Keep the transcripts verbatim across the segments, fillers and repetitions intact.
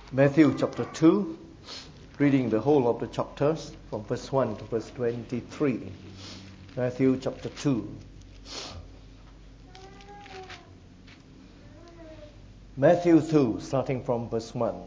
Matthew chapter two, reading the whole of the chapters from verse one to verse twenty-three. Matthew chapter two. Matthew two, starting from verse one.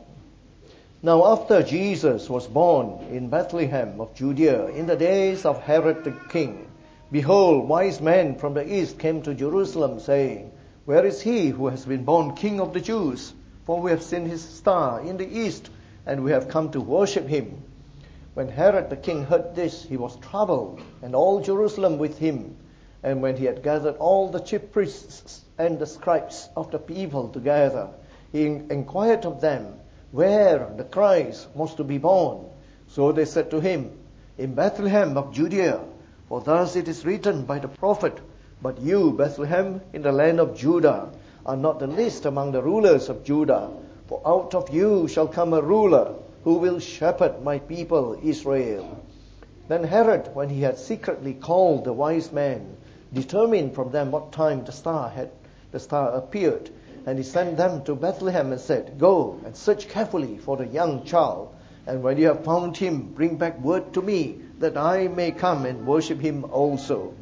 Now after Jesus was born in Bethlehem of Judea in the days of Herod the king, behold, wise men from the east came to Jerusalem, saying, Where is he who has been born King of the Jews? For we have seen his star in the east, and we have come to worship him. When Herod the king heard this, he was troubled, and all Jerusalem with him. And when he had gathered all the chief priests and the scribes of the people together, he inquired of them where the Christ was to be born. So they said to him, In Bethlehem of Judea, for thus it is written by the prophet, But you, Bethlehem, in the land of Judah, are not the least among the rulers of Judah, for out of you shall come a ruler who will shepherd my people Israel. Then Herod, when he had secretly called the wise men, determined from them what time the star had the star appeared, and he sent them to Bethlehem and said, Go and search carefully for the young child, and when you have found him, bring back word to me, that I may come and worship him also.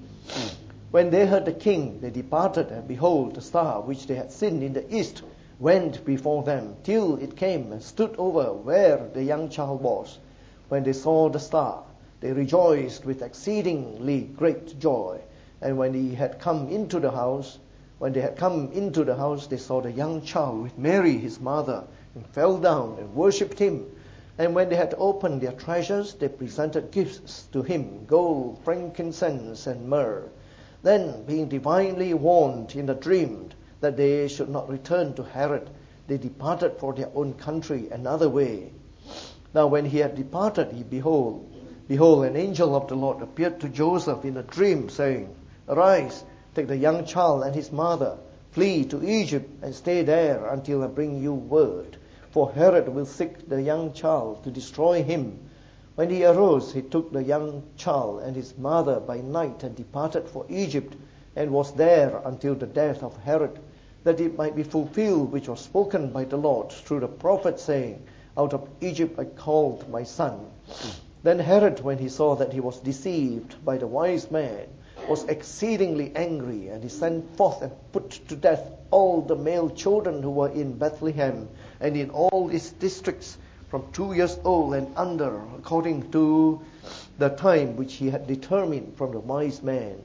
When they heard the king, they departed, and behold, the star which they had seen in the east went before them, till it came and stood over where the young child was. When they saw the star, they rejoiced with exceedingly great joy. And when he had come into the house, when they had come into the house, they saw the young child with Mary his mother, and fell down and worshipped him. And when they had opened their treasures, they presented gifts to him, gold, frankincense, and myrrh. Then, being divinely warned in a dream that they should not return to Herod, they departed for their own country another way. Now when he had departed, he behold, behold, an angel of the Lord appeared to Joseph in a dream, saying, Arise, take the young child and his mother, flee to Egypt, and stay there until I bring you word. For Herod will seek the young child to destroy him. When he arose, he took the young child and his mother by night and departed for Egypt, and was there until the death of Herod, that it might be fulfilled which was spoken by the Lord through the prophet, saying, Out of Egypt I called my son. Then Herod, when he saw that he was deceived by the wise man, was exceedingly angry, and he sent forth and put to death all the male children who were in Bethlehem and in all his districts, from two years old and under, according to the time which he had determined from the wise man.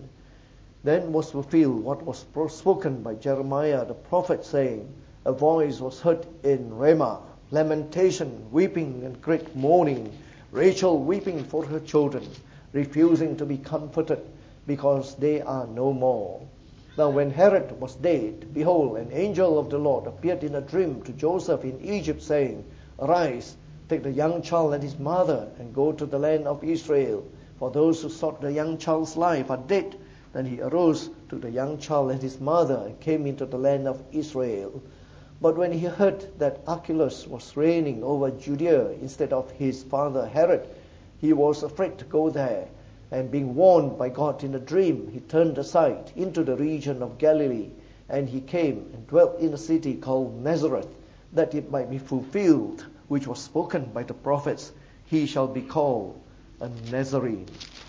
Then was fulfilled what was spoken by Jeremiah the prophet, saying, A voice was heard in Ramah, lamentation, weeping, and great mourning, Rachel weeping for her children, refusing to be comforted, because they are no more. Now when Herod was dead, behold, an angel of the Lord appeared in a dream to Joseph in Egypt, saying, Arise, take the young child and his mother, and go to the land of Israel, for those who sought the young child's life are dead. Then he arose, took the young child and his mother, and came into the land of Israel. But when he heard that Archelaus was reigning over Judea instead of his father Herod, he was afraid to go there. And being warned by God in a dream, he turned aside into the region of Galilee. And he came and dwelt in a city called Nazareth, that it might be fulfilled which was spoken by the prophets, He shall be called a Nazarene.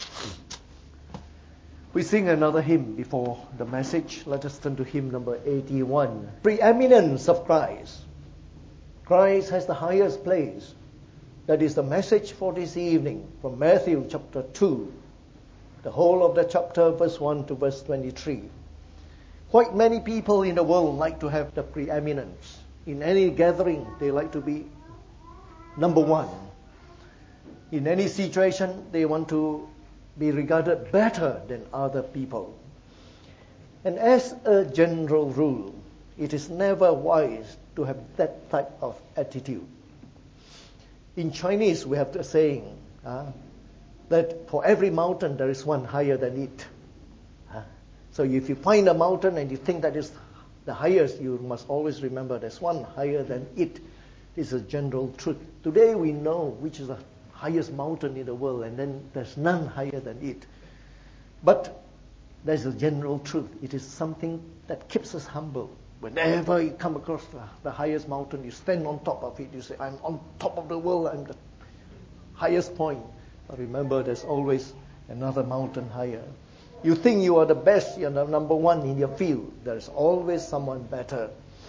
We sing another hymn before the message. Let us turn to hymn number eighty-one. Preeminence of Christ. Christ has the highest place. That is the message for this evening from Matthew chapter two. The whole of the chapter, verse one to verse twenty-three. Quite many people in the world like to have the preeminence. In any gathering, they like to be number one. In any situation, they want to be regarded better than other people. And as a general rule, it is never wise to have that type of attitude. In Chinese, we have the saying uh, that for every mountain, there is one higher than it. Uh, so if you find a mountain and you think that is the highest, you must always remember there's one higher than it. This is a general truth. Today we know which is the highest mountain in the world, and then there's none higher than it. But there's a general truth. It is something that keeps us humble. Whenever you come across the, the highest mountain, you stand on top of it. You say, I'm on top of the world. I'm the highest point. But remember, there's always another mountain higher. You think you are the best, you're the number one in your field. There's always someone better.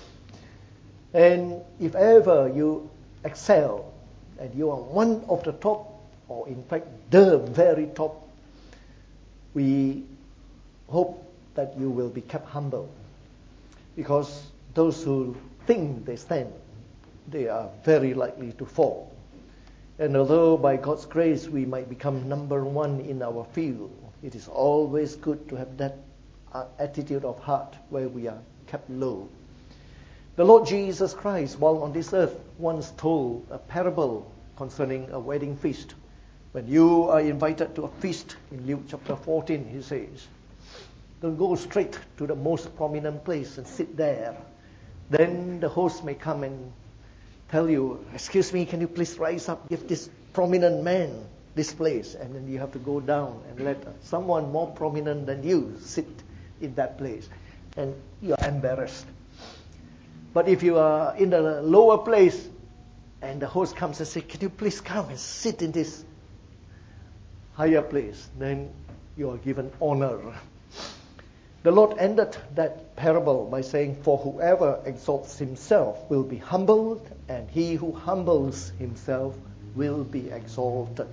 And if ever you excel, and you are one of the top, or in fact, the very top, we hope that you will be kept humble. Because those who think they stand, they are very likely to fall. And although by God's grace we might become number one in our field, it is always good to have that attitude of heart where we are kept low. The Lord Jesus Christ, while on this earth, once told a parable concerning a wedding feast. When you are invited to a feast in Luke chapter fourteen, he says, don't go straight to the most prominent place and sit there. Then the host may come and tell you, excuse me, can you please rise up, give this prominent man this place. And then you have to go down and let someone more prominent than you sit in that place. And you are embarrassed. But if you are in the lower place and the host comes and says, can you please come and sit in this higher place, then you are given honor. The Lord ended that parable by saying, for whoever exalts himself will be humbled, and he who humbles himself will be exalted.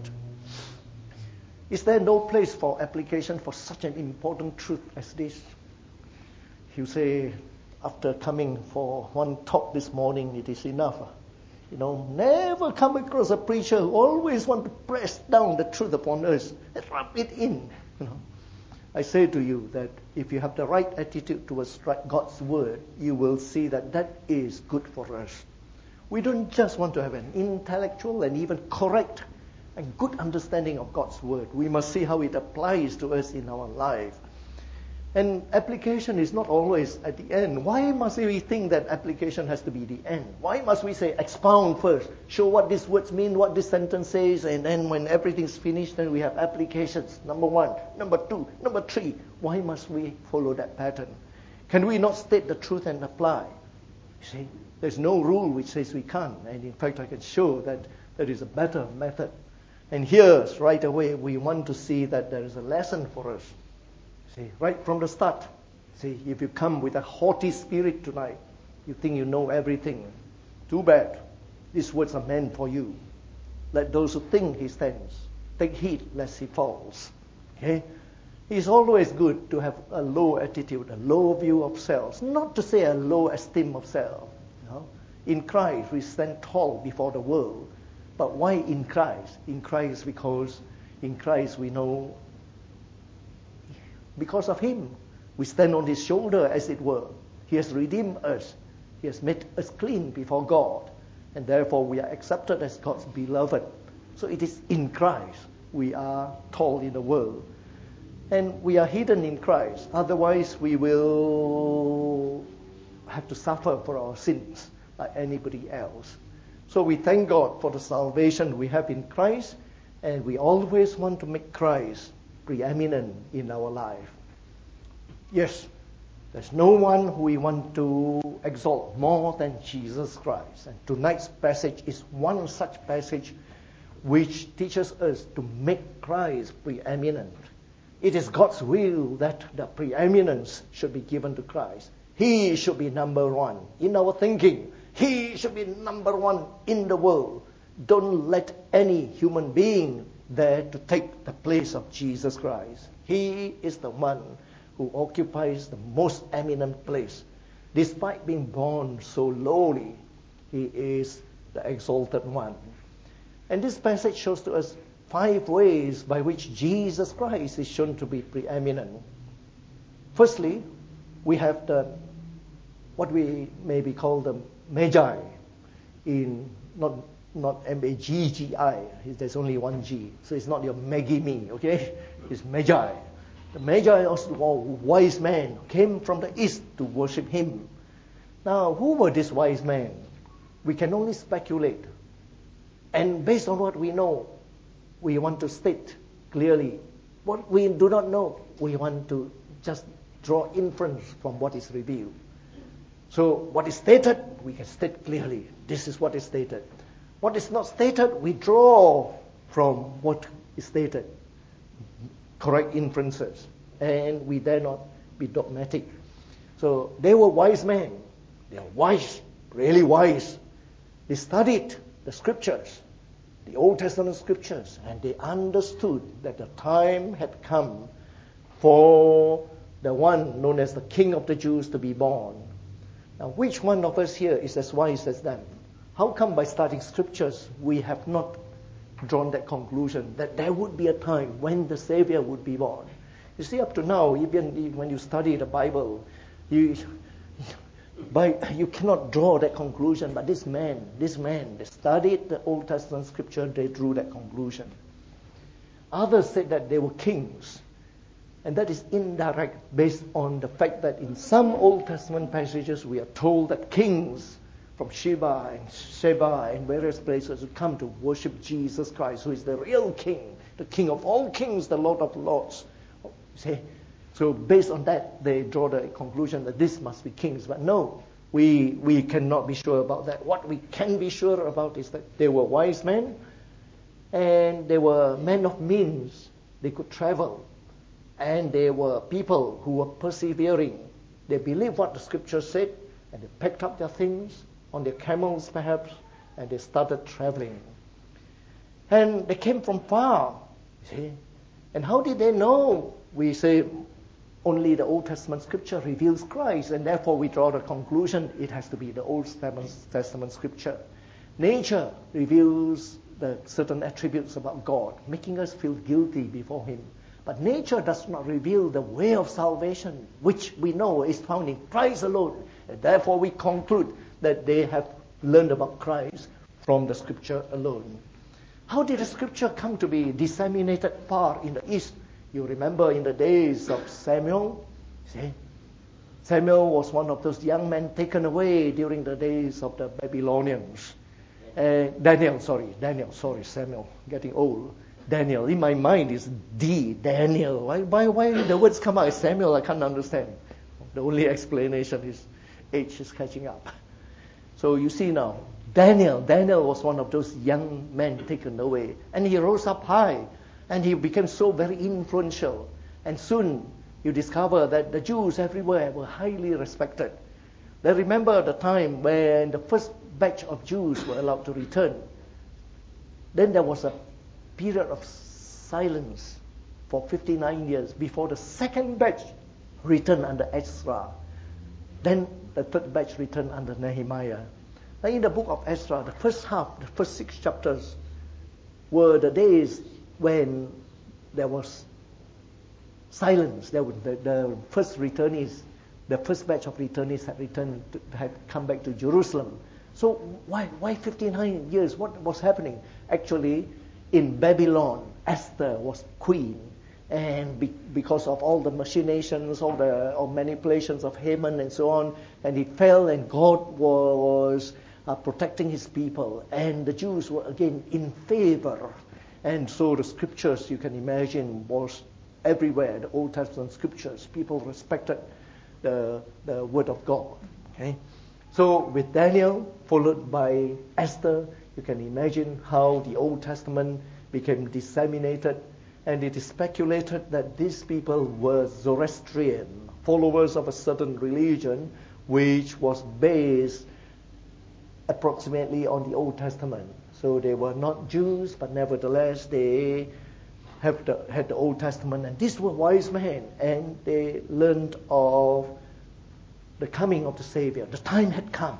Is there no place for application for such an important truth as this? You say, after coming for one talk this morning, it is enough. You know, never come across a preacher who always want to press down the truth upon us and rub it in. You know, I say to you that if you have the right attitude towards God's word, you will see that that is good for us. We don't just want to have an intellectual and even correct and good understanding of God's word. We must see how it applies to us in our life. And application is not always at the end. Why must we think that application has to be the end? Why must we say expound first, show what these words mean, what this sentence says, and then when everything's finished, then we have applications. Number one, number two, number three. Why must we follow that pattern? Can we not state the truth and apply? You see, there's no rule which says we can't. And in fact, I can show that there is a better method. And here, right away, we want to see that there is a lesson for us. See, right from the start. See, if you come with a haughty spirit tonight, you think you know everything. Too bad. These words are meant for you. Let those who think he stands take heed lest he falls. Okay? It's always good to have a low attitude, a low view of self. Not to say a low esteem of self. You know? In Christ, we stand tall before the world. But why in Christ? In Christ because in Christ we know because of him, we stand on his shoulder, as it were. He has redeemed us. He has made us clean before God. And therefore, we are accepted as God's beloved. So it is in Christ we are tall in the world. And we are hidden in Christ. Otherwise, we will have to suffer for our sins like anybody else. So we thank God for the salvation we have in Christ. And we always want to make Christ preeminent in our life. Yes, there's no one who we want to exalt more than Jesus Christ. And tonight's passage is one such passage which teaches us to make Christ preeminent. It is God's will that the preeminence should be given to Christ. He should be number one in our thinking. He should be number one in the world. Don't let any human being there to take the place of Jesus Christ. He is the one who occupies the most eminent place. Despite being born so lowly, he is the exalted one. And this passage shows to us five ways by which Jesus Christ is shown to be preeminent. Firstly, we have the what we maybe call the Magi in not Not M A G G I. There's only one G. So it's not your Maggie me, okay? It's Magi. The Magi are wise men who came from the east to worship him. Now, who were these wise men? We can only speculate. And based on what we know, we want to state clearly. What we do not know, we want to just draw inference from what is revealed. So what is stated, we can state clearly. This is what is stated. What is not stated, we draw from what is stated. Correct inferences. And we dare not be dogmatic. So they were wise men. They are wise, really wise. They studied the scriptures, the Old Testament scriptures, and they understood that the time had come for the one known as the King of the Jews to be born. Now, which one of us here is as wise as them? How come by studying scriptures we have not drawn that conclusion that there would be a time when the Savior would be born? You see, up to now, even when you study the Bible, you, by, you cannot draw that conclusion. But this man, this man, they studied the Old Testament scripture, they drew that conclusion. Others said that they were kings. And that is indirect, based on the fact that in some Old Testament passages we are told that kings from Sheba and Sheba and various places would come to worship Jesus Christ, who is the real king, the king of all kings, the Lord of lords. See? So based on that, they draw the conclusion that this must be kings. But no, we, we cannot be sure about that. What we can be sure about is that they were wise men, and they were men of means. They could travel. And they were people who were persevering. They believed what the scripture said, and they packed up their things on their camels perhaps, and they started traveling. And they came from far, you see. And how did they know? We say only the Old Testament scripture reveals Christ, and therefore we draw the conclusion it has to be the Old Testament scripture. Nature reveals the certain attributes about God, making us feel guilty before Him. But nature does not reveal the way of salvation, which we know is found in Christ alone. And therefore we conclude that they have learned about Christ from the scripture alone. How did the scripture come to be disseminated far in the East? You remember in the days of Samuel, see? Samuel was one of those young men taken away during the days of the Babylonians. Uh, Daniel, sorry, Daniel, sorry, Samuel, getting old. Daniel, in my mind is D, Daniel. Why, why, why the words come out as Samuel? I can't understand. The only explanation is age is catching up. So you see now, Daniel, Daniel was one of those young men taken away. And he rose up high, and he became so very influential. And soon you discover that the Jews everywhere were highly respected. They remember the time when the first batch of Jews were allowed to return. Then there was a period of silence for fifty-nine years before the second batch returned under Ezra. Then the third batch returned under Nehemiah. Now in the book of Ezra, the first half, the first six chapters, were the days when there was silence. There were the, the first returnees, the first batch of returnees had returned, to, had come back to Jerusalem. So why why fifty-nine years? What was happening? Actually, in Babylon, Esther was queen, and be, because of all the machinations, all the all manipulations of Haman and so on, and it fell, and God was uh, protecting His people, and the Jews were again in favor, and so the scriptures, you can imagine, was everywhere. The Old Testament scriptures, people respected the the word of God. Okay, so with Daniel followed by Esther, you can imagine how the Old Testament became disseminated, and it is speculated that these people were Zoroastrian, followers of a certain religion which was based approximately on the Old Testament. So they were not Jews, but nevertheless they have the, had the Old Testament, and these were wise men, and they learned of the coming of the Savior. The time had come.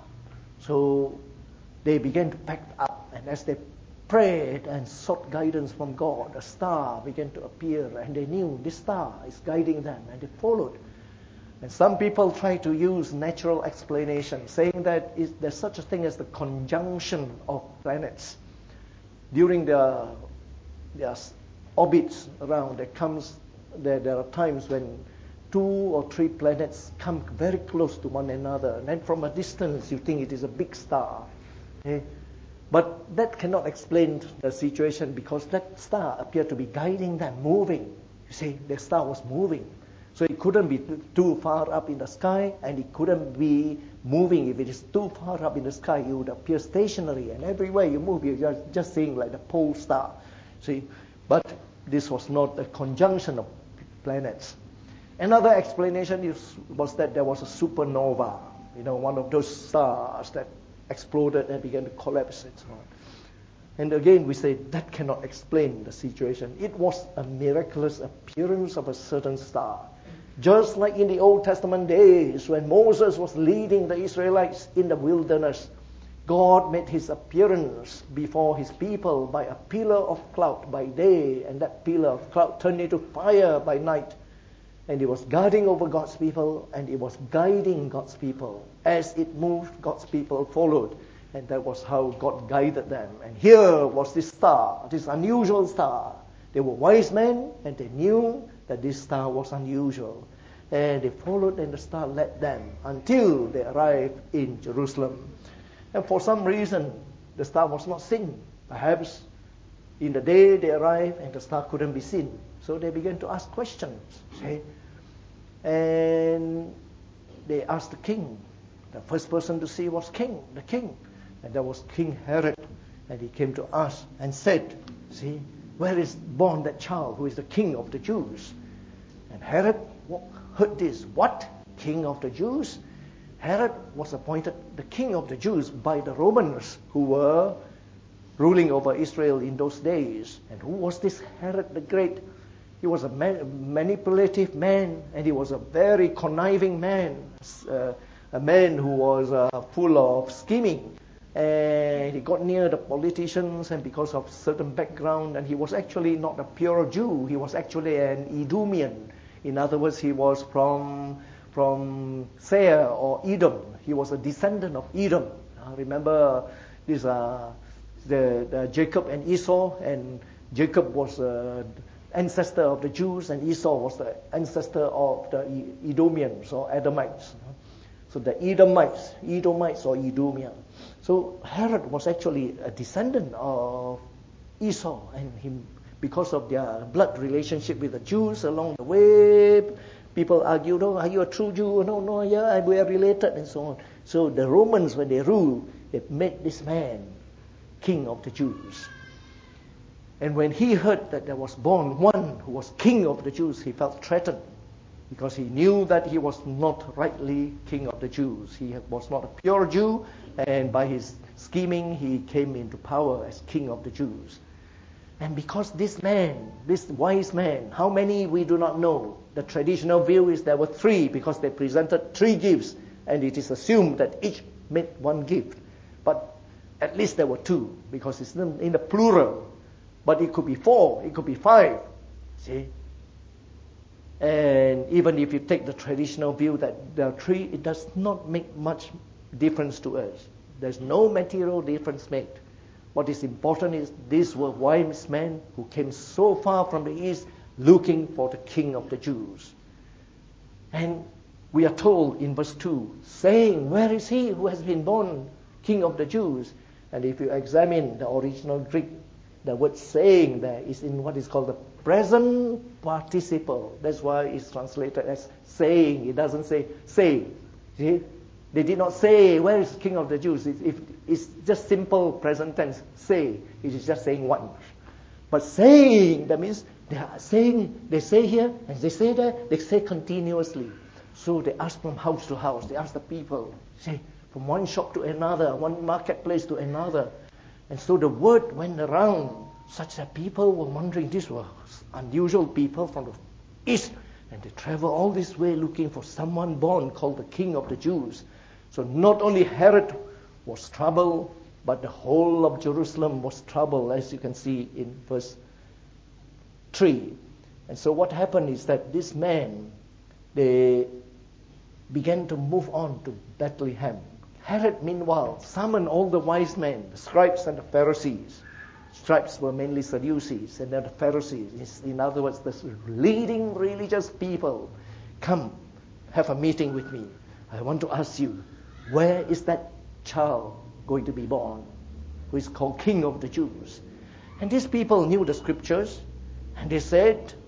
So they began to pack up, and as they prayed and sought guidance from God, a star began to appear, and they knew this star is guiding them, and they followed. And some people try to use natural explanation, saying that is, there's such a thing as the conjunction of planets. During their, their orbits around, there comes there, there are times when two or three planets come very close to one another, and then from a distance you think it is a big star. Okay? But that cannot explain the situation, because that star appeared to be guiding them, moving. You see, the star was moving. So it couldn't be too far up in the sky, and it couldn't be moving. If it is too far up in the sky, it would appear stationary, and everywhere you move, you're just, just seeing like the pole star. See, but this was not a conjunction of planets. Another explanation is, was that there was a supernova, you know, one of those stars that exploded and began to collapse and so on. And again, we say that cannot explain the situation. It was a miraculous appearance of a certain star. Just like in the Old Testament days when Moses was leading the Israelites in the wilderness, God made his appearance before his people by a pillar of cloud by day, and that pillar of cloud turned into fire by night. And it was guarding over God's people, and it was guiding God's people. As it moved, God's people followed. And that was how God guided them. And here was this star, this unusual star. They were wise men, and they knew that this star was unusual. And they followed, and the star led them until they arrived in Jerusalem. And for some reason, the star was not seen. Perhaps in the day they arrived, and the star couldn't be seen. So they began to ask questions. See? And they asked the king. The first person to see was king, the king. And that was King Herod. And he came to us and said, see, where is born that child who is the king of the Jews? And Herod heard this. What? King of the Jews? Herod was appointed the king of the Jews by the Romans who were ruling over Israel in those days. And who was this Herod the Great? He was a man, manipulative man, and he was a very conniving man, uh, a man who was uh, full of scheming. And he got near the politicians, and because of certain background, and he was actually not a pure Jew. He was actually an Edomian. In other words, he was from from Seir or Edom. He was a descendant of Edom. Uh, remember, these are the, the Jacob and Esau, and Jacob was the ancestor of the Jews, and Esau was the ancestor of the Edomians or Edomites. So the Edomites, Edomites or Edomian. So Herod was actually a descendant of Esau, and him, because of their blood relationship with the Jews along the way, people argued, oh, are you a true Jew? No, no, yeah, we are related, and so on. So the Romans, when they ruled, they made this man king of the Jews. And when he heard that there was born one who was king of the Jews, he felt threatened, because he knew that he was not rightly king of the Jews. He was not a pure Jew, and by his scheming, he came into power as king of the Jews. And because this man, this wise man, how many we do not know. The traditional view is there were three, because they presented three gifts, and it is assumed that each made one gift. But at least there were two, because it's in the plural. But it could be four, it could be five. See? And even if you take the traditional view that there are three, it does not make much difference to us. There's no material difference made. What is important is these were wise men who came so far from the east looking for the king of the Jews. And we are told in verse two, saying, where is he who has been born king of the Jews? And if you examine the original Greek, the word saying there is in what is called the present participle. That's why it's translated as saying. It doesn't say say. See? They did not say, where is the king of the Jews? It, it, it's just simple present tense. Say. It is just saying once. But saying, that means they are saying, they say here and they say there, they say continuously. So they ask from house to house. They ask the people, say, from one shop to another, one marketplace to another. And so the word went around such that people were wondering, these were unusual people from the east. And they travel all this way looking for someone born called the king of the Jews. So not only Herod was troubled, but the whole of Jerusalem was troubled, as you can see in verse three. And so what happened is that this man, they began to move on to Bethlehem. Herod, meanwhile, summoned all the wise men, the scribes and the Pharisees. Scribes were mainly Sadducees, and then the Pharisees, in other words, the leading religious people. Come, have a meeting with me. I want to ask you, where is that child going to be born, who is called King of the Jews? And these people knew the scriptures, and they said,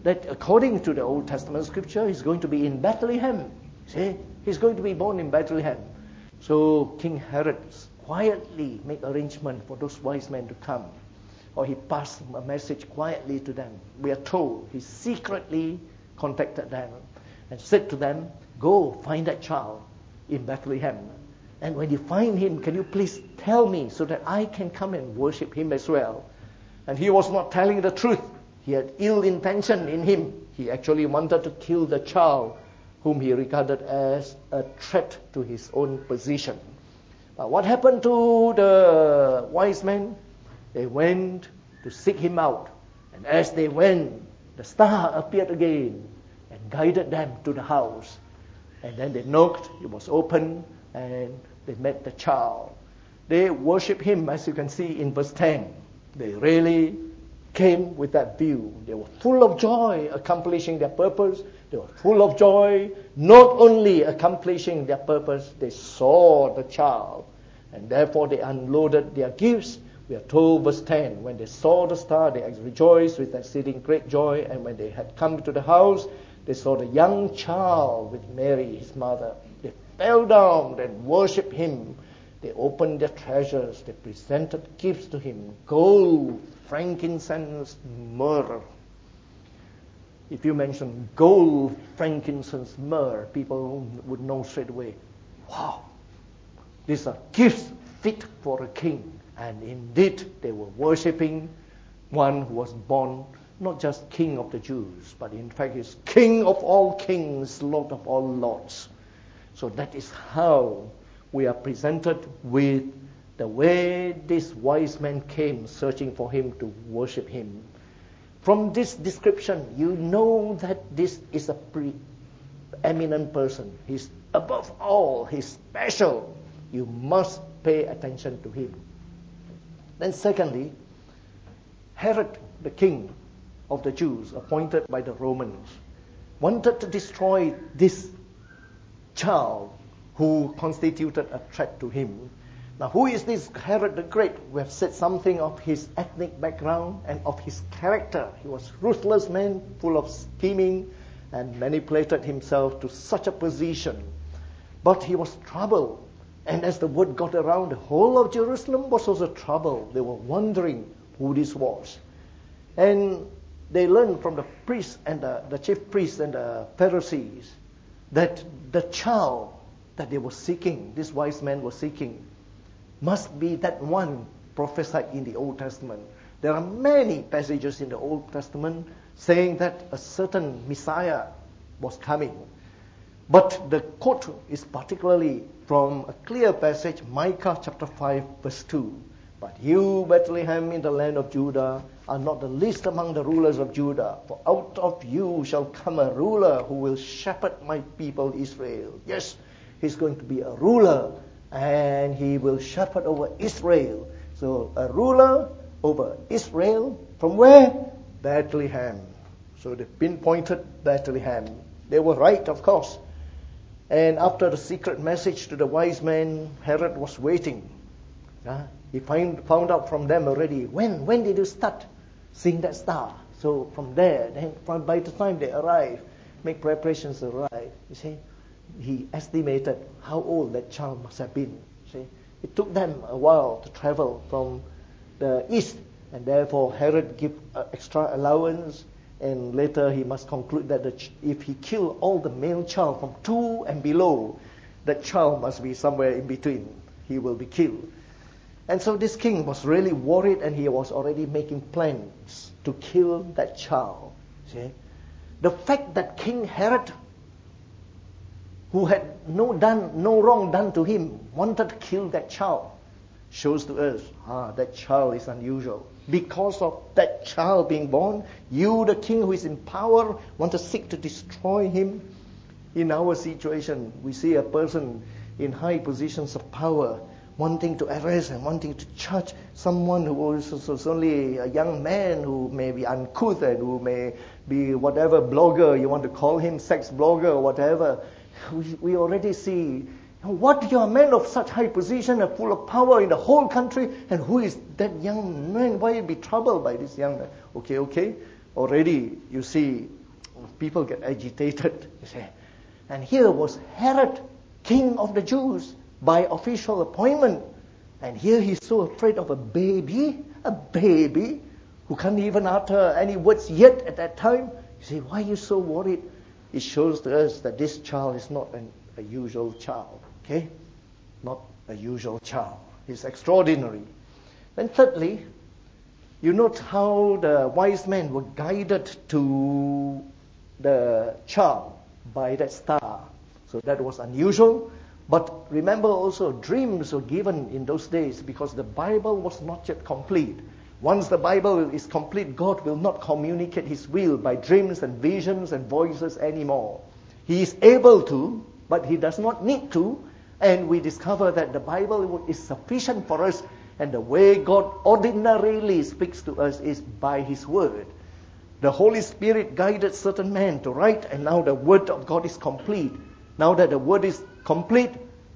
that according to the Old Testament scripture, he's going to be in Bethlehem. See, he's going to be born in Bethlehem. So King Herod quietly made arrangement for those wise men to come, or he passed a message quietly to them. We are told he secretly contacted them and said to them, "Go find that child in Bethlehem. And when you find him, can you please tell me so that I can come and worship him as well?" And he was not telling the truth. He had ill intention in him. He actually wanted to kill the child whom he regarded as a threat to his own position. But what happened to the wise men? They went to seek him out. And as they went, the star appeared again and guided them to the house. And then they knocked, it was open, and they met the child. They worship him, as you can see in verse ten. They really came with that view. They were full of joy accomplishing their purpose. They were full of joy not only accomplishing their purpose, they saw the child. And therefore they unloaded their gifts. We are told, verse ten, when they saw the star, they rejoiced with exceeding great joy. And when they had come to the house, they saw the young child with Mary, his mother. They fell down and worshipped him. They opened their treasures. They presented gifts to him: gold, frankincense, myrrh. If you mention gold, frankincense, myrrh, people would know straight away, wow, these are gifts fit for a king. And indeed, they were worshipping one who was born not just King of the Jews, but in fact is King of all kings, Lord of all lords. So that is how we are presented with the way these wise men came searching for him to worship him. From this description, you know that this is a preeminent person. He's above all. He's special. You must pay attention to him. Then secondly, Herod, the king of the Jews, appointed by the Romans, wanted to destroy this child who constituted a threat to him. Now, who is this Herod the Great? We have said something of his ethnic background and of his character. He was a ruthless man, full of scheming, and manipulated himself to such a position. But he was troubled. And as the word got around, the whole of Jerusalem was also troubled. They were wondering who this was. And they learned from the priests and the, the chief priests and the Pharisees that the child that they were seeking, these wise men were seeking, must be that one prophesied in the Old Testament. There are many passages in the Old Testament saying that a certain Messiah was coming. But the quote is particularly from a clear passage, Micah chapter five, verse two. "But you, Bethlehem, in the land of Judah, are not the least among the rulers of Judah. For out of you shall come a ruler who will shepherd my people Israel." Yes, he's going to be a ruler, and he will shepherd over Israel. So a ruler over Israel from where? Bethlehem. So they pinpointed Bethlehem. They were right, of course. And after the secret message to the wise men, Herod was waiting. Uh, he find, found out from them already, when when did you start seeing that star? So from there, then from, by the time they arrive, make preparations to arrive, you see, he estimated how old that child must have been. See, it took them a while to travel from the east, and therefore Herod gave uh, extra allowance. And later he must conclude that the ch- if he killed all the male child from two and below, that child must be somewhere in between. He will be killed. And so this king was really worried, and he was already making plans to kill that child. See? The fact that King Herod, who had no done, no wrong done to him, wanted to kill that child, shows to us, ah, that child is unusual. Because of that child being born, you, the king who is in power, want to seek to destroy him. In our situation, we see a person in high positions of power wanting to arrest and wanting to charge someone who is only a young man who may be uncouth and who may be whatever blogger you want to call him, sex blogger or whatever. We, we already see, what you are men of such high position and full of power in the whole country, and who is that young man? Why be troubled by this young man? Okay, okay. already, you see, people get agitated. You see. And here was Herod, king of the Jews, by official appointment. And here he's so afraid of a baby, a baby, who can't even utter any words yet at that time. You say, why are you so worried? It shows to us that this child is not an, a usual child. Okay? Not a usual child. He's extraordinary. Then thirdly, you note how the wise men were guided to the child by that star. So that was unusual. But remember also, dreams were given in those days because the Bible was not yet complete. Once the Bible is complete, God will not communicate His will by dreams and visions and voices anymore. He is able to, but He does not need to. And we discover that the Bible is sufficient for us. And the way God ordinarily speaks to us is by His Word. The Holy Spirit guided certain men to write, and now the Word of God is complete. Now that the Word is complete,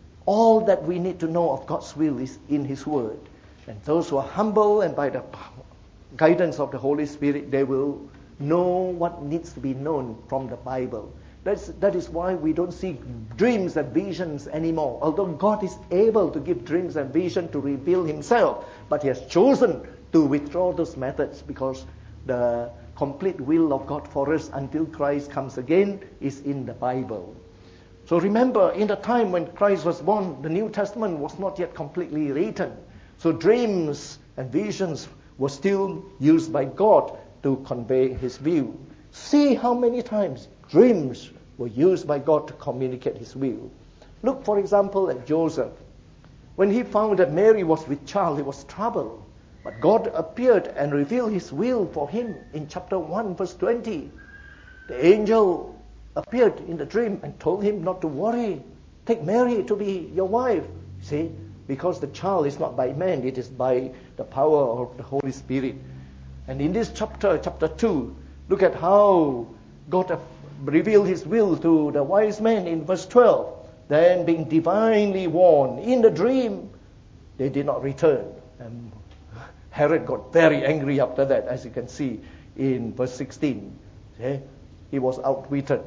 all that we need to know of God's will is in His Word. And those who are humble and by the guidance of the Holy Spirit, they will know what needs to be known from the Bible. That's, that is why we don't see dreams and visions anymore. Although God is able to give dreams and vision to reveal Himself, but He has chosen to withdraw those methods because the complete will of God for us until Christ comes again is in the Bible. So remember, in the time when Christ was born, the New Testament was not yet completely written. So dreams and visions were still used by God to convey His view. See how many times dreams were used by God to communicate His will. Look, for example, at Joseph. When he found that Mary was with child, he was troubled. But God appeared and revealed His will for him in chapter one, verse twenty. The angel appeared in the dream and told him not to worry. Take Mary to be your wife. See, because the child is not by man, it is by the power of the Holy Spirit. And in this chapter, chapter two, look at how God revealed His will to the wise men in verse twelve. Then being divinely warned in the dream, they did not return. And Herod got very angry after that, as you can see in verse sixteen. Okay? He was outwitted.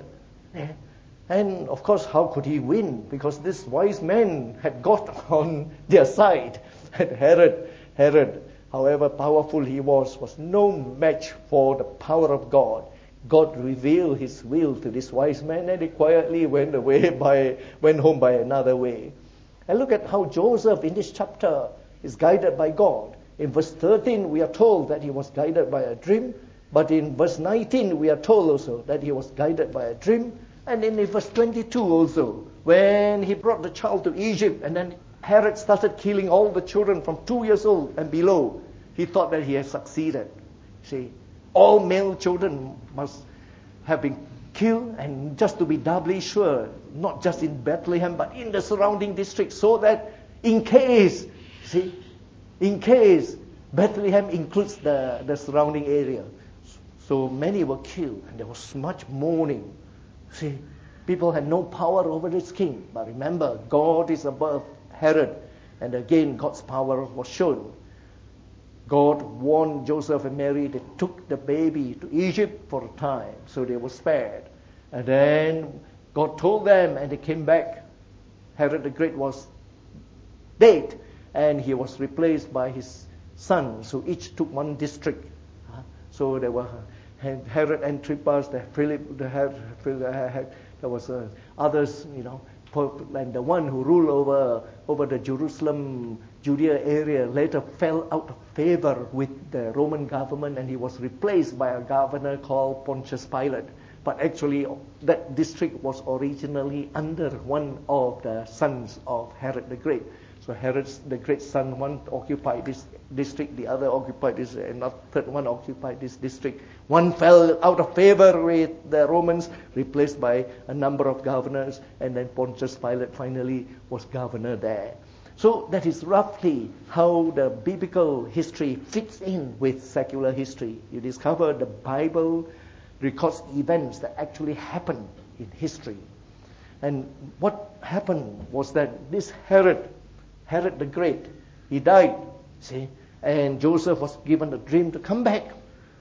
And of course, how could he win? Because these wise men had got on their side. And Herod, Herod, however powerful he was, was no match for the power of God. God revealed His will to these wise men, and they quietly went away by went home by another way. And look at how Joseph in this chapter is guided by God. In verse thirteen, we are told that he was guided by a dream. But in verse nineteen, we are told also that he was guided by a dream. And in verse twenty-two also, when he brought the child to Egypt, and then Herod started killing all the children from two years old and below, he thought that he had succeeded. See, all male children must have been killed, and just to be doubly sure, not just in Bethlehem, but in the surrounding districts, so that in case, see, in case Bethlehem includes the, the surrounding area. So many were killed, and there was much mourning. See, people had no power over this king. But remember, God is above Herod. And again, God's power was shown. God warned Joseph and Mary. They took the baby to Egypt for a time, so they were spared. And then God told them, and they came back. Herod the Great was dead, and he was replaced by his sons, who each took one district. So there were Herod Antipas, the Philip, the Herod, there was uh, others, you know, and the one who ruled over over the Jerusalem, Judea area later fell out of favor with the Roman government, and he was replaced by a governor called Pontius Pilate. But actually, that district was originally under one of the sons of Herod the Great. So Herod the Great son, one occupied this district, the other occupied this, and the third one occupied this district. One fell out of favor with the Romans, replaced by a number of governors, and then Pontius Pilate finally was governor there. So that is roughly how the biblical history fits in with secular history. You discover the Bible records events that actually happened in history. And what happened was that this Herod, Herod the Great, he died, see, and Joseph was given a dream to come back.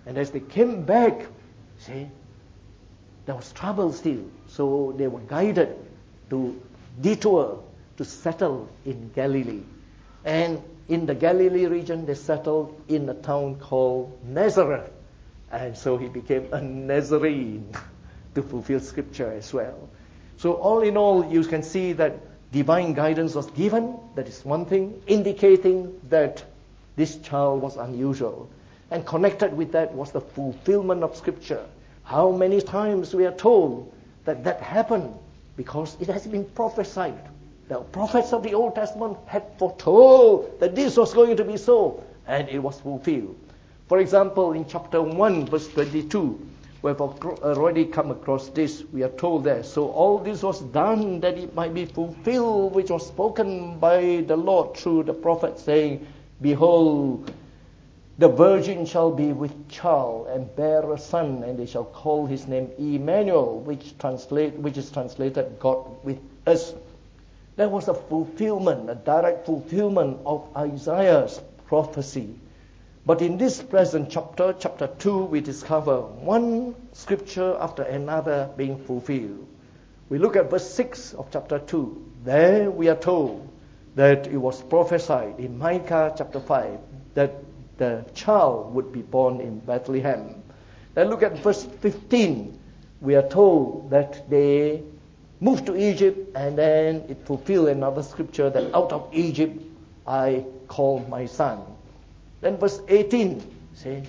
And as they came back, see, there was trouble still. So they were guided to detour to settle in Galilee. And in the Galilee region, they settled in a town called Nazareth. And so he became a Nazarene to fulfill scripture as well. So all in all, you can see that divine guidance was given. That is one thing, indicating that this child was unusual. And connected with that was the fulfillment of scripture. How many times we are told that that happened because it has been prophesied. The prophets of the Old Testament had foretold that this was going to be so, and it was fulfilled. For example, in chapter one, verse twenty-two, we have already come across this. We are told there, so all this was done that it might be fulfilled, which was spoken by the Lord through the prophet, saying, behold, the virgin shall be with child and bear a son, and they shall call his name Emmanuel, which translate, which is translated God with us. There was a fulfillment, a direct fulfillment of Isaiah's prophecy. But in this present chapter, chapter two, we discover one scripture after another being fulfilled. We look at verse six of chapter two. There we are told that it was prophesied in Micah chapter five that the child would be born in Bethlehem. Then look at verse fifteen. We are told that they moved to Egypt, and then it fulfilled another scripture that out of Egypt I called my son. Then verse eighteen, see,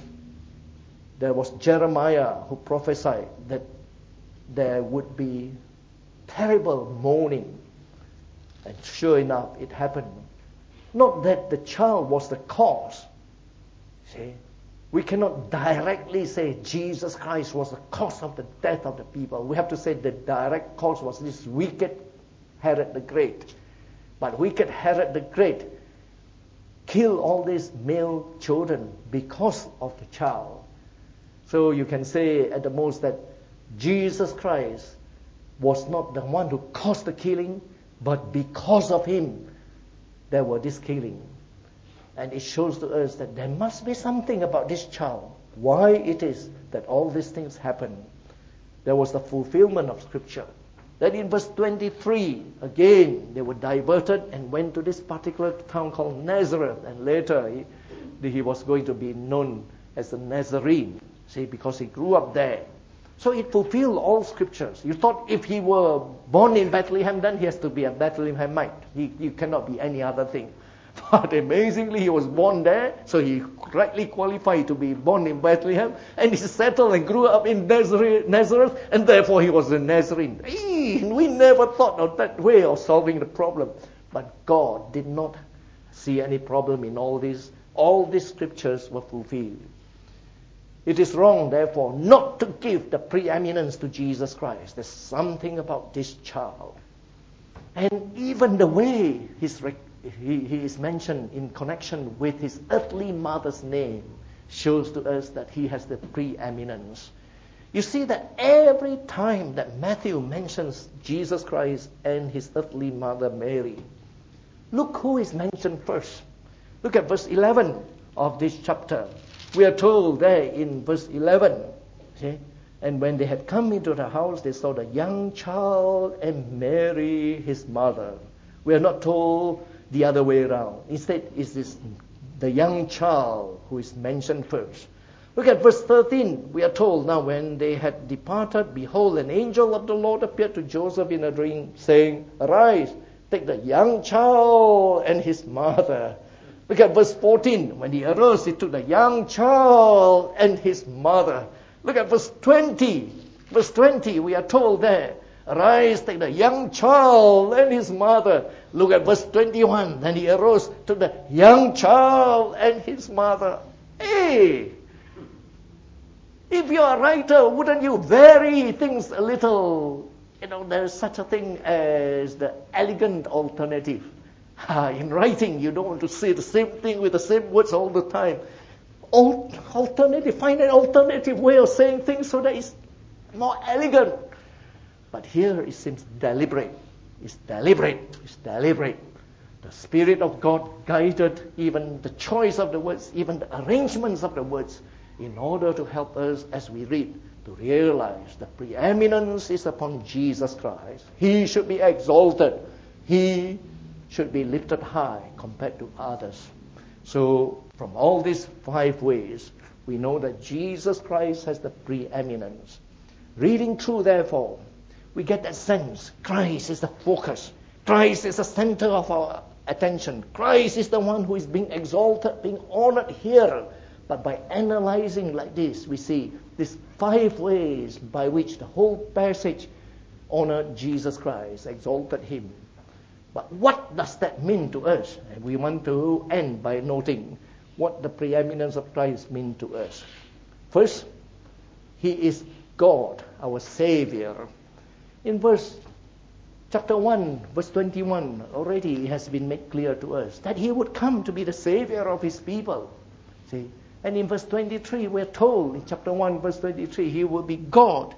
there was Jeremiah who prophesied that there would be terrible mourning. And sure enough, it happened. Not that the child was the cause. See, we cannot directly say Jesus Christ was the cause of the death of the people. We have to say the direct cause was this wicked Herod the Great. But wicked Herod the Great killed all these male children because of the child. So you can say at the most that Jesus Christ was not the one who caused the killing, but because of him there were this killing. And it shows to us that there must be something about this child. Why it is that all these things happen. There was the fulfillment of scripture. Then in verse twenty-three, again, they were diverted and went to this particular town called Nazareth. And later, he, he was going to be known as a Nazarene. See, because he grew up there. So it fulfilled all scriptures. You thought if he were born in Bethlehem, then he has to be a Bethlehemite. He, he cannot be any other thing. But amazingly, he was born there, so he rightly qualified to be born in Bethlehem, and he settled and grew up in Nazareth, and therefore he was a Nazarene. We never thought of that way of solving the problem. But God did not see any problem in all this. All these scriptures were fulfilled. It is wrong, therefore, not to give the preeminence to Jesus Christ. There's something about this child. And even the way he's He, he is mentioned in connection with his earthly mother's name shows to us that he has the preeminence. You see that every time that Matthew mentions Jesus Christ and his earthly mother Mary, look who is mentioned first. Look at verse eleven of this chapter. We are told there in verse eleven, see, and when they had come into the house, they saw the young child and Mary his mother. We are not told the other way around. Instead, it's this the young child who is mentioned first. Look at verse thirteen. We are told, now when they had departed, behold, an angel of the Lord appeared to Joseph in a dream, saying, arise, take the young child and his mother. Look at verse fourteen. When he arose, he took the young child and his mother. Look at verse twenty. Verse twenty, we are told there, arise, take the young child and his mother. Look at verse twenty-one. Then he arose, took the young child and his mother. Hey! If you're a writer, wouldn't you vary things a little? You know, there's such a thing as the elegant alternative. In writing, you don't want to say the same thing with the same words all the time. Alternative, find an alternative way of saying things so that it's more elegant. But here it seems deliberate. It's deliberate. It's deliberate. The Spirit of God guided even the choice of the words, even the arrangements of the words, in order to help us as we read to realize the preeminence is upon Jesus Christ. He should be exalted. He should be lifted high compared to others. So from all these five ways, we know that Jesus Christ has the preeminence. Reading through, therefore, we get that sense Christ is the focus. Christ is the center of our attention. Christ is the one who is being exalted, being honored here. But by analyzing like this, we see these five ways by which the whole passage honored Jesus Christ, exalted him. But what does that mean to us? And we want to end by noting what the preeminence of Christ means to us. First, he is God, our Savior. In verse chapter one, verse twenty-one, already it has been made clear to us that he would come to be the Savior of his people. See? And in verse twenty-three, we're told in chapter one, verse twenty-three, he will be God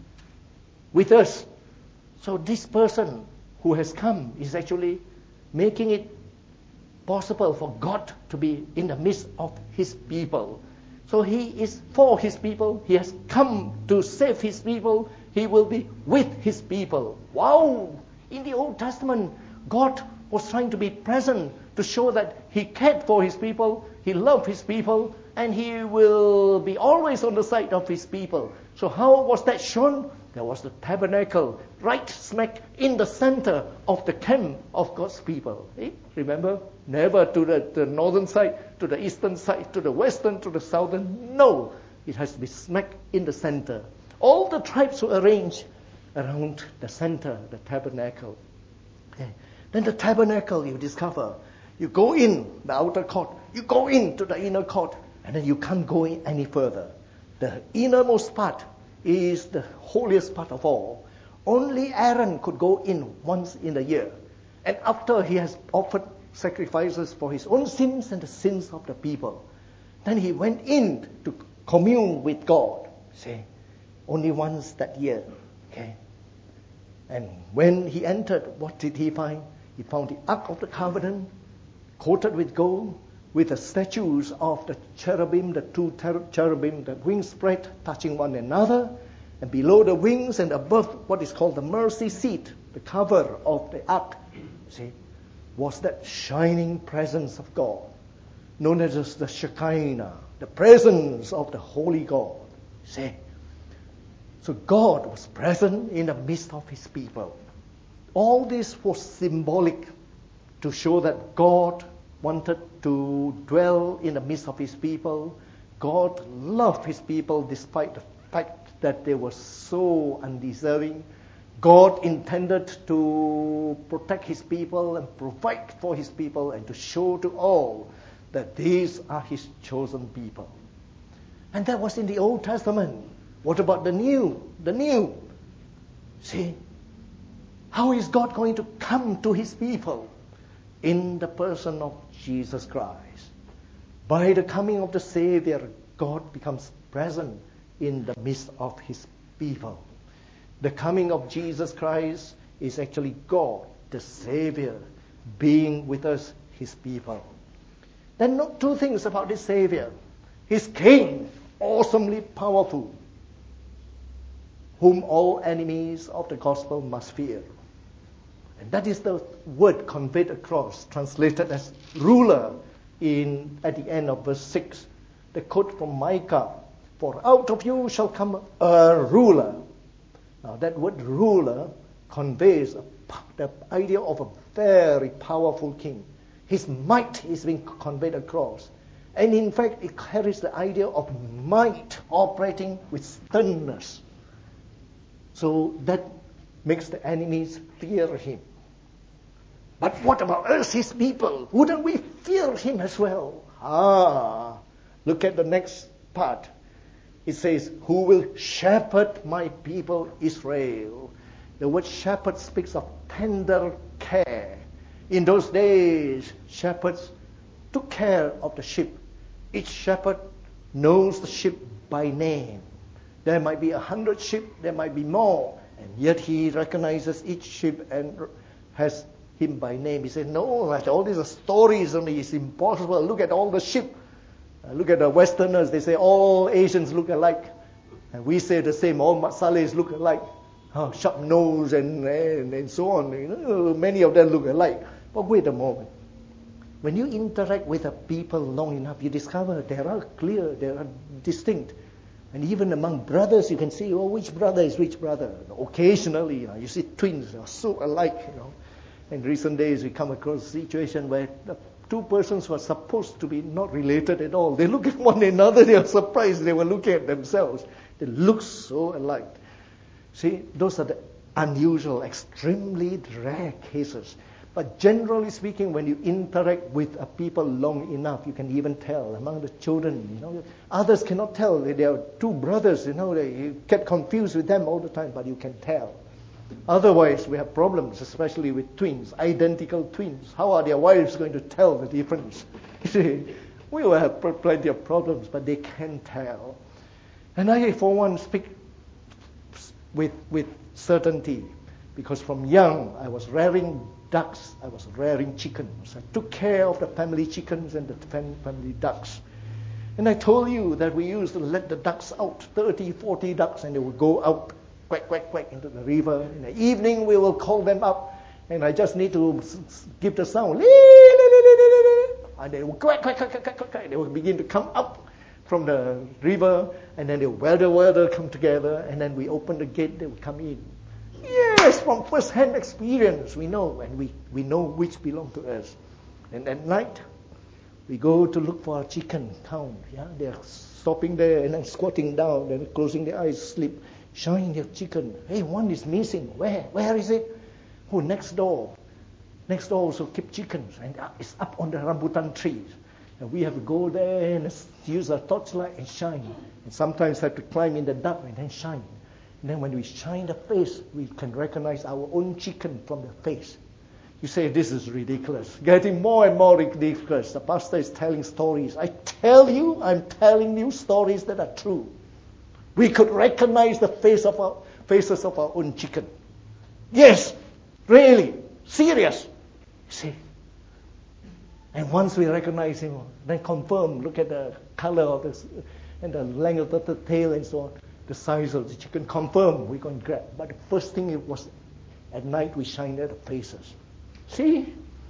with us. So this person who has come is actually making it possible for God to be in the midst of his people. So he is for his people. He has come to save his people. He will be with his people. Wow! In the Old Testament, God was trying to be present to show that he cared for his people, he loved his people, and he will be always on the side of his people. So how was that shown? There was the tabernacle right smack in the center of the camp of God's people. Eh? Remember? Never to the, the northern side, to the eastern side, to the western, to the southern. No. It has to be smack in the center. All the tribes were arranged around the center, the tabernacle. Okay. Then the tabernacle, you discover, you go in the outer court, you go into the inner court, and then you can't go in any further. The innermost part is the holiest part of all. Only Aaron could go in once in a year. And after he has offered sacrifices for his own sins and the sins of the people, then he went in to commune with God. See, only once that year. Okay. And when he entered, what did he find? He found the Ark of the Covenant, coated with gold, with the statues of the cherubim, the two ter- cherubim, the wings spread, touching one another. And below the wings and above what is called the mercy seat, the cover of the ark, see, was that shining presence of God, known as the Shekinah, the presence of the Holy God. See, so God was present in the midst of his people. All this was symbolic to show that God wanted to dwell in the midst of his people. God loved his people despite the fact that they were so undeserving. God intended to protect his people and provide for his people and to show to all that these are his chosen people. And that was in the Old Testament. What about the New? The New. See, how is God going to come to his people? In the person of Jesus Christ. By the coming of the Savior, God becomes present in the midst of his people. The coming of Jesus Christ is actually God, the Savior, being with us, his people. Then note two things about this Savior. He's King, awesomely powerful, whom all enemies of the gospel must fear. And that is the word conveyed across, translated as ruler in at the end of verse six. The quote from Micah, for out of you shall come a ruler. Now that word ruler conveys a, the idea of a very powerful king. His might is being conveyed across. And in fact, it carries the idea of might operating with sternness. So that makes the enemies fear him. But what about us, his people? Wouldn't we fear him as well? Ah, look at the next part. It says, who will shepherd my people Israel? The word shepherd speaks of tender care. In those days, shepherds took care of the sheep. Each shepherd knows the sheep by name. There might be a hundred sheep, there might be more, and yet he recognizes each sheep and has him by name. He said, no, all these are stories only, it's impossible. Look at all the sheep. Uh, look at the Westerners, they say all Asians look alike. And we say the same, all Malays look alike. Oh, sharp nose and, and, and so on. You know, many of them look alike. But wait a moment. When you interact with a people long enough, you discover there are clear, there are distinct. And even among brothers, you can see, oh, which brother is which brother. Occasionally, you know, you see twins are so alike, you know. In recent days, we come across a situation where the two persons who are supposed to be not related at all, they look at one another, they are surprised they were looking at themselves. They look so alike. See, those are the unusual, extremely rare cases. But generally speaking, when you interact with a people long enough, you can even tell among the children, you know, others cannot tell. They are two brothers, you know, they, you get confused with them all the time, but you can tell. Otherwise, we have problems, especially with twins, identical twins. How are their wives going to tell the difference? You see, we will have plenty of problems, but they can tell. And I, for one, speak with, with certainty, because from young, I was rearing ducks, I was rearing chickens. I took care of the family chickens and the family ducks. And I told you that we used to let the ducks out, thirty, forty ducks, and they would go out, quack, quack, quack, into the river. In the evening, we will call them up, and I just need to give the sound. And they will quack, quack, quack, quack, quack, quack. They will begin to come up from the river, and then they will welder, welder, come together, and then we open the gate, they will come in. Yes, from first-hand experience, we know, and we, we know which belong to us. And at night, we go to look for our chicken count. Yeah, they're stopping there and then squatting down, then closing their eyes, sleep, showing their chicken. Hey, one is missing. Where? Where is it? Oh, next door. Next door also keep chickens, and it's up on the rambutan trees. And we have to go there and use our torchlight and shine. And sometimes have to climb in the dark and then shine. And then when we shine the face, we can recognize our own chicken from the face. You say, this is ridiculous. Getting more and more ridiculous. The pastor is telling stories. I tell you, I'm telling you stories that are true. We could recognize the face of our, faces of our own chicken. Yes, really, serious. See? And once we recognize him, then confirm, look at the color of this, and the length of the tail and so on. The size of the chicken, confirm, we can grab. But the first thing it was, at night we shine at the faces. See?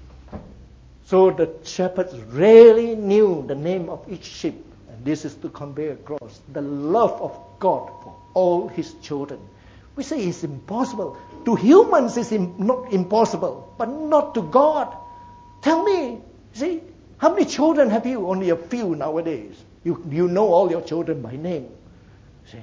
So the shepherds really knew the name of each sheep. And this is to convey across the love of God for all his children. We say it's impossible. To humans it's im- not impossible, but not to God. Tell me, see, how many children have you? Only a few nowadays. You, you know all your children by name. See?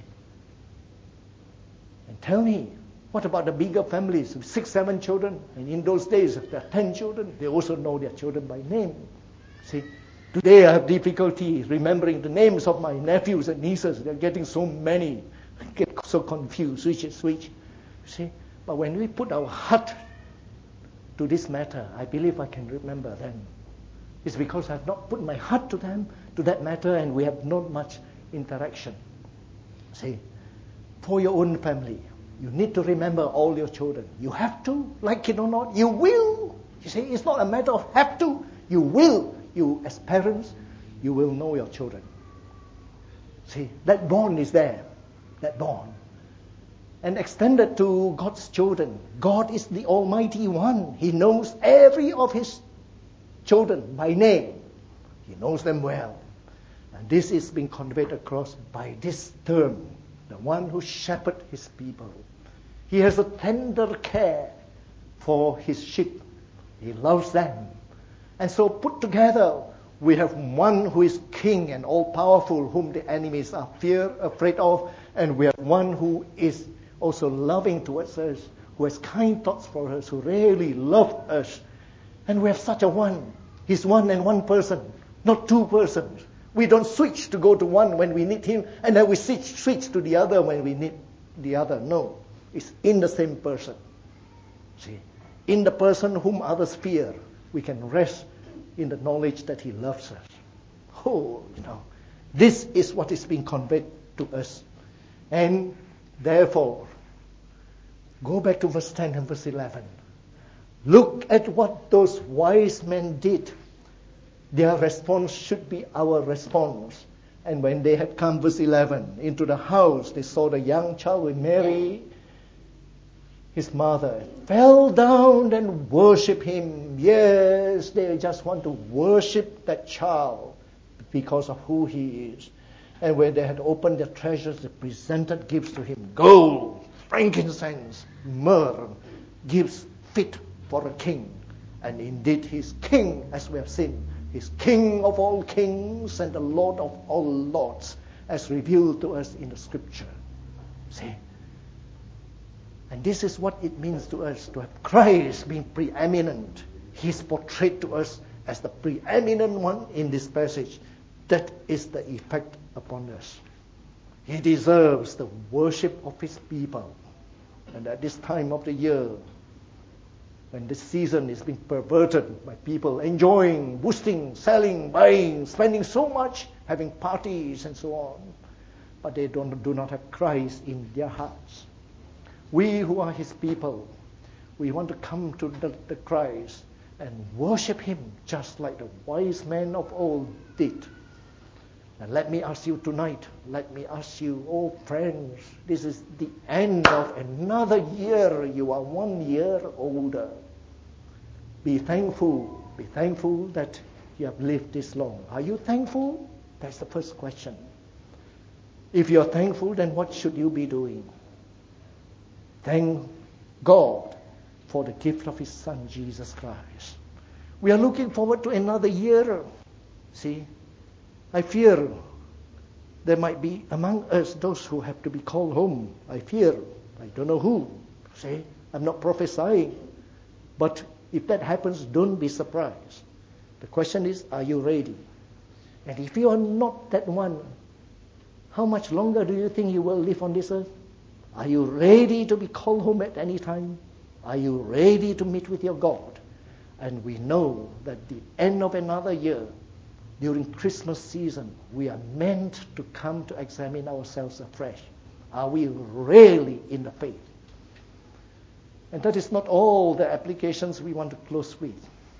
And tell me, what about the bigger families with six, seven children? And in those days, if there are ten children, they also know their children by name. See, today I have difficulty remembering the names of my nephews and nieces. They're getting so many. I get so confused, which is which. See, but when we put our heart to this matter, I believe I can remember them. It's because I've not put my heart to them, to that matter, and we have not much interaction. See, for your own family, you need to remember all your children. You have to, like it or not, you will. You see, it's not a matter of have to, you will. You, as parents, you will know your children. See, that bond is there, that bond. And extended to God's children. God is the Almighty One. He knows every of his children by name. He knows them well. And this is being conveyed across by this term, the one who shepherds his people. He has a tender care for his sheep. He loves them. And so put together, we have one who is king and all-powerful, whom the enemies are fear, afraid of. And we have one who is also loving towards us, who has kind thoughts for us, who really loves us. And we have such a one. He's one and one person, not two persons. We don't switch to go to one when we need him, and then we switch, switch to the other when we need the other. No, it's in the same person. See, in the person whom others fear, we can rest in the knowledge that he loves us. Oh, you know, this is what is being conveyed to us. And therefore, go back to verse ten and verse eleven. Look at what those wise men did. Their response should be our response. And when they had come, verse eleven, into the house, they saw the young child with Mary, his mother, fell down and worshipped him. Yes, they just want to worship that child because of who he is. And when they had opened their treasures, they presented gifts to him. Gold, frankincense, myrrh, gifts fit for a king. And indeed he is king, as we have seen. He is king of all kings and the Lord of all lords, as revealed to us in the scripture. See? And this is what it means to us to have Christ being preeminent. He is portrayed to us as the preeminent one in this passage. That is the effect upon us. He deserves the worship of his people. And at this time of the year, when this season is being perverted by people enjoying, boosting, selling, buying, spending so much, having parties and so on, but they don't, do not have Christ in their hearts. We who are his people, we want to come to the, the Christ and worship him just like the wise men of old did. And let me ask you tonight, let me ask you, oh friends, this is the end of another year. You are one year older. Be thankful. Be thankful that you have lived this long. Are you thankful? That's the first question. If you're thankful, then what should you be doing? Thank God for the gift of his Son, Jesus Christ. We are looking forward to another year. See, I fear there might be among us those who have to be called home. I fear. I don't know who. See, I'm not prophesying. But if that happens, don't be surprised. The question is, are you ready? And if you are not that one, how much longer do you think you will live on this earth? Are you ready to be called home at any time? Are you ready to meet with your God? And we know that the end of another year, during Christmas season, we are meant to come to examine ourselves afresh. Are we really in the faith? And that is not all the applications we want to close with.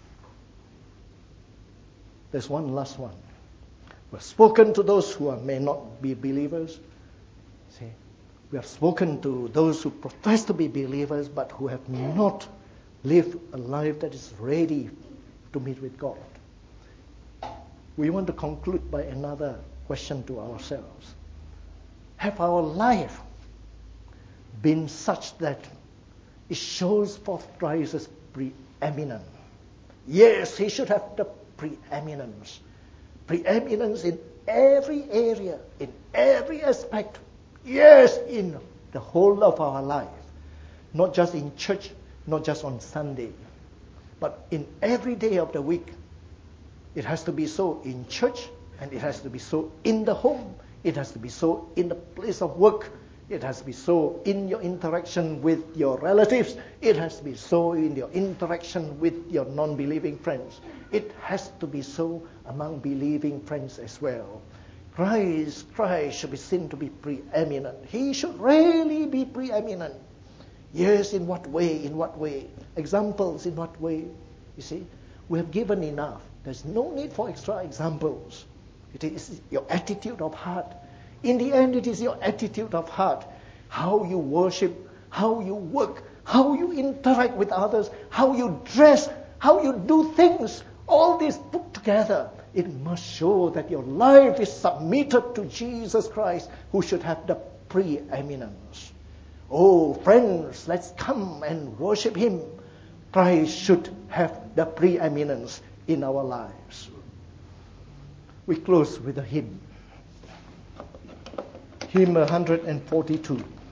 There's one last one. We have spoken to those who are, may not be believers. See, we have spoken to those who profess to be believers but who have not lived a life that is ready to meet with God. We want to conclude by another question to ourselves. Have our life been such that it shows forth Christ as preeminent? Yes, he should have the preeminence. Preeminence in every area, in every aspect. Yes, in the whole of our life. Not just in church, not just on Sunday, but in every day of the week. It has to be so in church, and it has to be so in the home. It has to be so in the place of work. It has to be so in your interaction with your relatives. It has to be so in your interaction with your non-believing friends. It has to be so among believing friends as well. Christ, Christ should be seen to be preeminent. He should really be preeminent. Yes, in what way? In what way? Examples, in what way? You see, we have given enough. There's no need for extra examples. It is your attitude of heart. In the end, it is your attitude of heart. How you worship, how you work, how you interact with others, how you dress, how you do things. All this put together, it must show that your life is submitted to Jesus Christ, who should have the preeminence. Oh, friends, let's come and worship him. Christ should have the preeminence in our lives. We close with a hymn. Hymn one forty-two.